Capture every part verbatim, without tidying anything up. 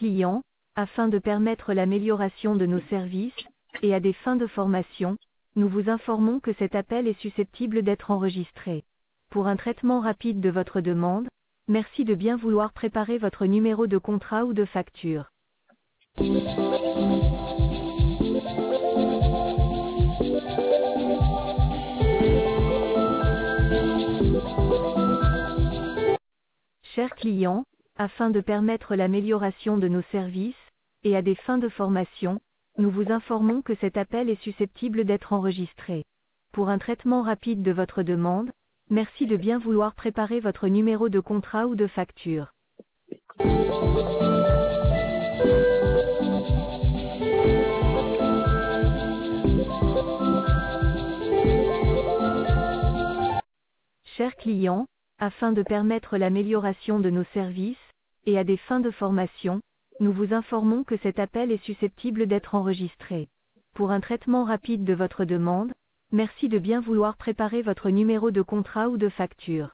client, afin de permettre l'amélioration de nos services, et à des fins de formation, nous vous informons que cet appel est susceptible d'être enregistré. Pour un traitement rapide de votre demande, merci de bien vouloir préparer votre numéro de contrat ou de facture. Chers clients, afin de permettre l'amélioration de nos services, et à des fins de formation, nous vous informons que cet appel est susceptible d'être enregistré. Pour un traitement rapide de votre demande, merci de bien vouloir préparer votre numéro de contrat ou de facture. Chers clients, afin de permettre l'amélioration de nos services, et à des fins de formation, nous vous informons que cet appel est susceptible d'être enregistré. Pour un traitement rapide de votre demande, merci de bien vouloir préparer votre numéro de contrat ou de facture.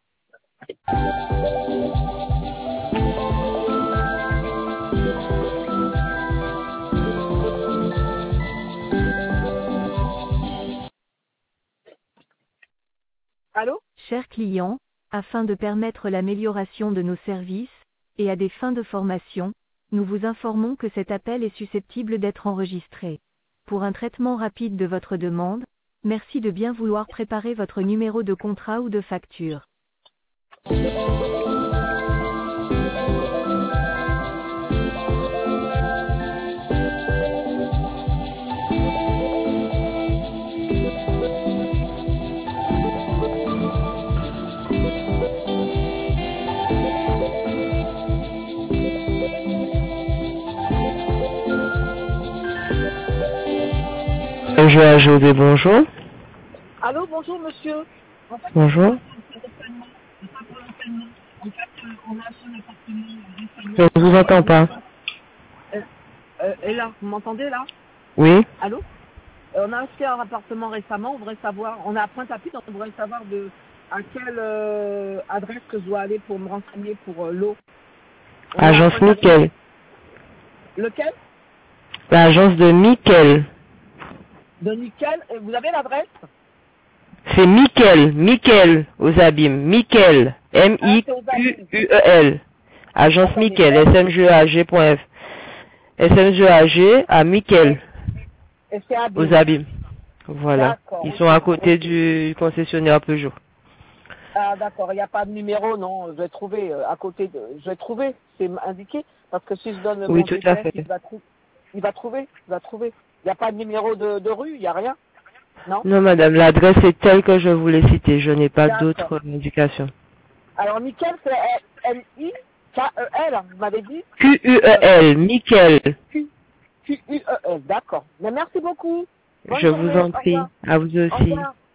Allô? Chers clients, afin de permettre l'amélioration de nos services, et à des fins de formation, nous vous informons que cet appel est susceptible d'être enregistré. Pour un traitement rapide de votre demande, merci de bien vouloir préparer votre numéro de contrat ou de facture. Je à José, bonjour. Allô, bonjour monsieur. En fait, Bonjour. En fait, euh, on a acheté un appartement récemment. Je ne vous entends pas. Euh, euh, et là, vous m'entendez là? Oui. Allô? Euh, On a acheté un appartement récemment, on voudrait savoir, on est à Pointe-à-Pitre, on voudrait savoir de à quelle euh, adresse que je dois aller pour me renseigner pour euh, l'eau. On est à Agence Pointe-à-Pitre. Mickel. Lequel? L'agence de Mickel. De Nickel. Et vous avez l'adresse? C'est Mickel. Mickel aux abîmes. Mickel. M I Q U E L. Agence Attendez. Mickel. S M G A G point F. S M G A G à Mickel. Et c'est à Aux abîmes. Voilà. D'accord, Ils ok. sont à côté du concessionnaire Peugeot. Ah d'accord, il n'y a pas de numéro, non, je vais trouver euh, à côté de... Je vais trouver, c'est indiqué, parce que si je donne Oui, mon tout G P à S, fait. il va, trou... il va trouver, il va trouver. Il n'y a pas de numéro de, de rue, il n'y a rien? Non? Non, madame, l'adresse est telle que je voulais citer. Je n'ai pas D'accord. d'autres indications. Alors Nickel, c'est N I K E L, vous m'avez dit? Q U E L. Mickel. Q U E L, d'accord. Mais merci beaucoup. Bonne Je journée, vous en au prie. revoir. À vous Au aussi. revoir.